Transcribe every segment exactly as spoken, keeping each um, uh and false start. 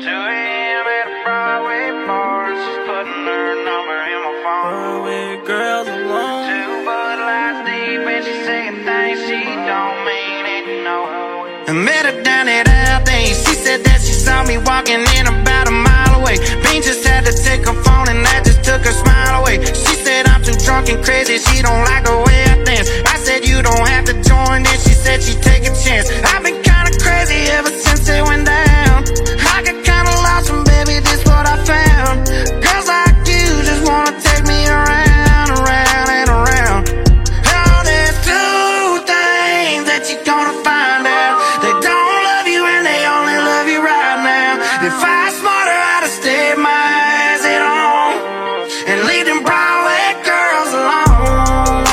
two A M at a Broadway bar, she's putting her number in my phone. Broadway girls alone. Two Bud Lights deep and she's saying things she don't mean it, no. I met her down at Aldi's. She said that she saw me walking in about a mile away. Bean just had to take her phone and that just took her smile away. She said I'm too drunk and crazy, she don't like the way I dance. I said you don't have to join in, she said she'd take a chance. I've been kinda crazy ever since it went down. I got kinda lost and baby, this what I found. Girls like you just wanna take me around, around and around. Oh, there's two things that you're gonna find out. They don't love you and they only love you right now. If I was smarter, I'd have stayed my eyes at home and leave them Broadway girls alone.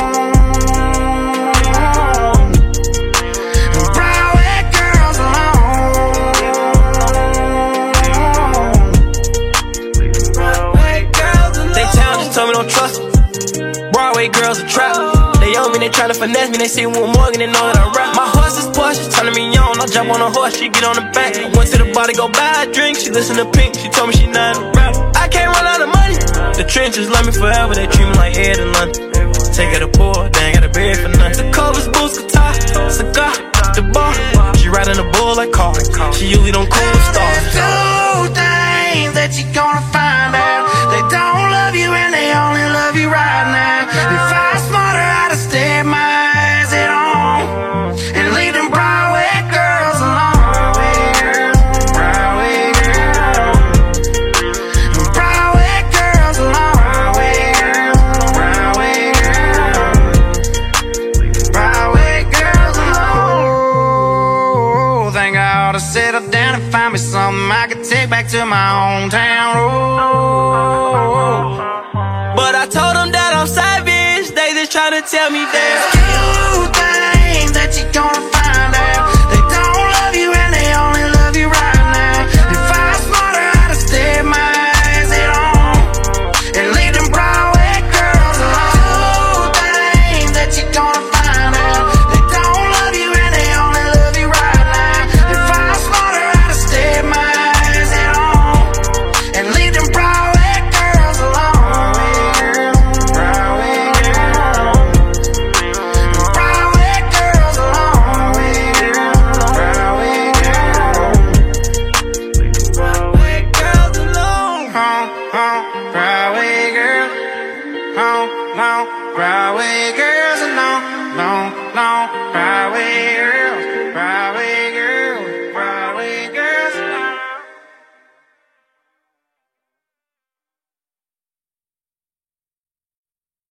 Broadway girls alone. Broadway girls alone. They town just told me don't trust me. Broadway girls a trap. They own me, they tryna finesse me. They see one Morgan, they know that I rap. My horse is Porsche, she turning me on. I jump on a horse, she get on the back. I went to the bar to go buy a drink. She listen to Pink, she told me she not a rap. I can't run out of money. The trenches love me forever, they treat me like Ed in London. Take her to poor, they ain't got a bed for nothing. The Cobras, boots, guitar, cigar, the bar. She riding the bull like car. She usually don't cool stars. There's two things that you're gonna find out. They don't love you and they only love you right now. If I was smarter, I'd have stayed my eyes at home and leave them Broadway girls alone. Broadway girls, Broadway girls alone. Broadway girls, Broadway girls alone. Think I ought to settle down and find me something I could take back to my hometown. Oh, But I told them that I'm savage. They just tryna tell me that